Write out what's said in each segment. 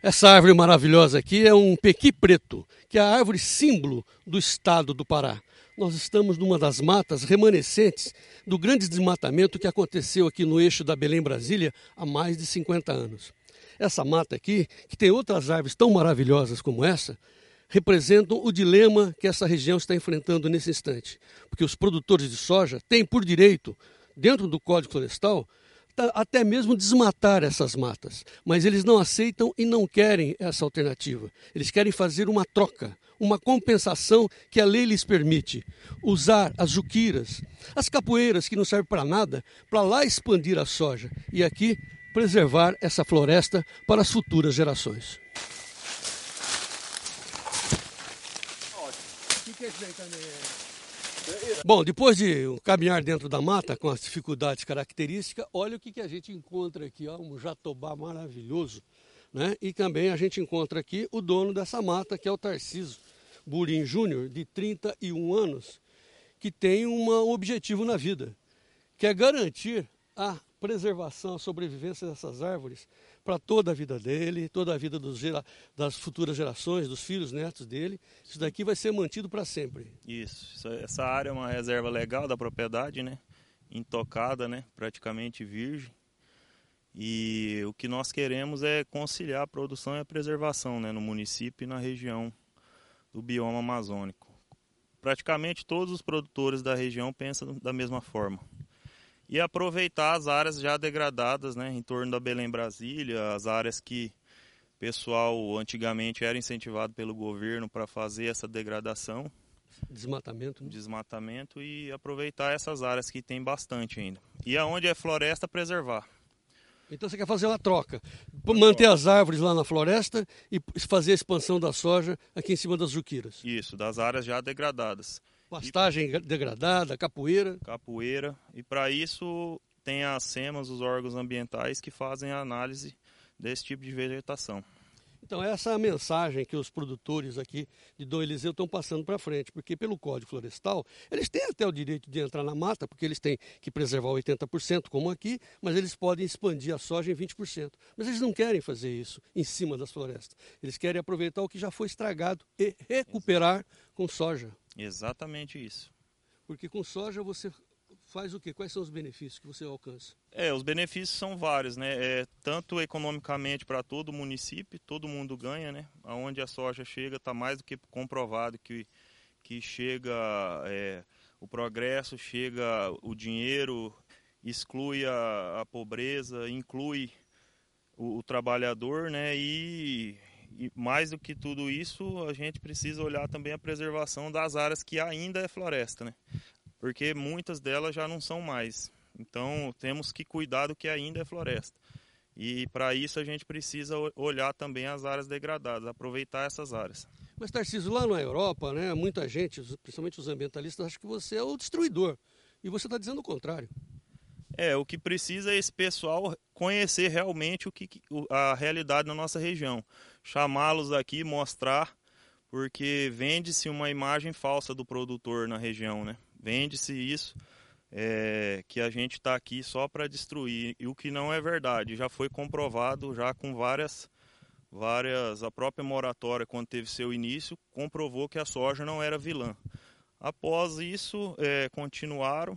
Essa árvore maravilhosa aqui é um pequi preto, que é a árvore símbolo do estado do Pará. Nós estamos numa das matas remanescentes do grande desmatamento que aconteceu aqui no eixo da Belém-Brasília há mais de 50 anos. Essa mata aqui, que tem outras árvores tão maravilhosas como essa, representam o dilema que essa região está enfrentando nesse instante. Porque os produtores de soja têm por direito, dentro do Código Florestal, até mesmo desmatar essas matas, mas eles não aceitam e não querem essa alternativa. Eles querem fazer uma troca, uma compensação que a lei lhes permite. Usar as juquiras, as capoeiras que não servem para nada, para lá expandir a soja e aqui preservar essa floresta para as futuras gerações. Bom, depois de caminhar dentro da mata com as dificuldades características, olha o que a gente encontra aqui, ó, um jatobá maravilhoso, né? E também a gente encontra aqui o dono dessa mata, que é o Tarcísio Burim Júnior, de 31 anos, que tem um objetivo na vida, que é garantir a preservação, a sobrevivência dessas árvores para toda a vida dele, toda a vida das futuras gerações, dos filhos, netos dele. Isso daqui vai ser mantido para sempre. Isso, essa área é uma reserva legal da propriedade, né? Intocada, né? Praticamente virgem. E o que nós queremos é conciliar a produção e a preservação, né? No município e na região do bioma amazônico. Praticamente todos os produtores da região pensam da mesma forma. E aproveitar as áreas já degradadas, né, em torno da Belém-Brasília, as áreas que o pessoal antigamente era incentivado pelo governo para fazer essa degradação. Desmatamento. Né? Desmatamento e aproveitar essas áreas que tem bastante ainda. E aonde é floresta, preservar. Então você quer fazer uma troca, manter as árvores lá na floresta e fazer a expansão da soja aqui em cima das juquiras. Isso, das áreas já degradadas. Pastagem degradada, capoeira. Capoeira. E para isso tem as SEMAS, os órgãos ambientais, que fazem a análise desse tipo de vegetação. Então essa é a mensagem que os produtores aqui de Dom Eliseu estão passando para frente, porque pelo Código Florestal, eles têm até o direito de entrar na mata, porque eles têm que preservar 80%, como aqui, mas eles podem expandir a soja em 20%. Mas eles não querem fazer isso em cima das florestas. Eles querem aproveitar o que já foi estragado e recuperar com soja. Exatamente isso. Porque com soja você faz o quê? Quais são os benefícios que você alcança? Os benefícios são vários, né? Tanto economicamente para todo o município, todo mundo ganha, né? Aonde a soja chega, está mais do que comprovado que chega o progresso, chega o dinheiro, exclui a pobreza, inclui o trabalhador, né? E mais do que tudo isso, a gente precisa olhar também a preservação das áreas que ainda é floresta, né? Porque muitas delas já não são mais. Então temos que cuidar do que ainda é floresta. E para isso a gente precisa olhar também as áreas degradadas, aproveitar essas áreas. Mas Tarcísio, lá na Europa, né, muita gente, principalmente os ambientalistas, acham que você é o destruidor. E você está dizendo o contrário. O que precisa é esse pessoal conhecer realmente a realidade na nossa região. Chamá-los aqui, mostrar, porque vende-se uma imagem falsa do produtor na região, né? Vende-se isso, que a gente está aqui só para destruir, e o que não é verdade. Já foi comprovado, já com várias, a própria moratória, quando teve seu início, comprovou que a soja não era vilã. Após isso, continuaram,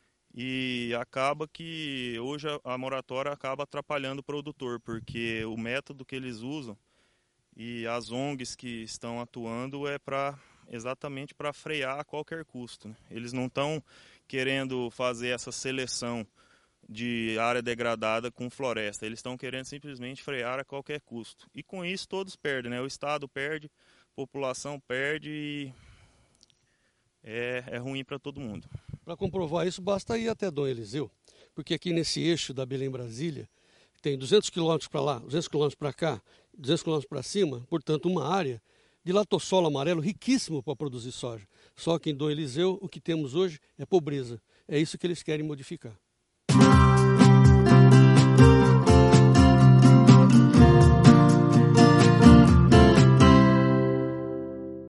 e acaba que hoje a moratória acaba atrapalhando o produtor, porque o método que eles usam e as ONGs que estão atuando é exatamente para frear a qualquer custo, né? Eles não estão querendo fazer essa seleção de área degradada com floresta, eles estão querendo simplesmente frear a qualquer custo. E com isso todos perdem, né? O Estado perde, a população perde e é ruim para todo mundo. Para comprovar isso, basta ir até Dom Eliseu, porque aqui nesse eixo da Belém-Brasília tem 200 quilômetros para lá, 200 quilômetros para cá, 200 quilômetros para cima, portanto uma área de latossolo amarelo riquíssimo para produzir soja. Só que em Dom Eliseu o que temos hoje é pobreza. É isso que eles querem modificar.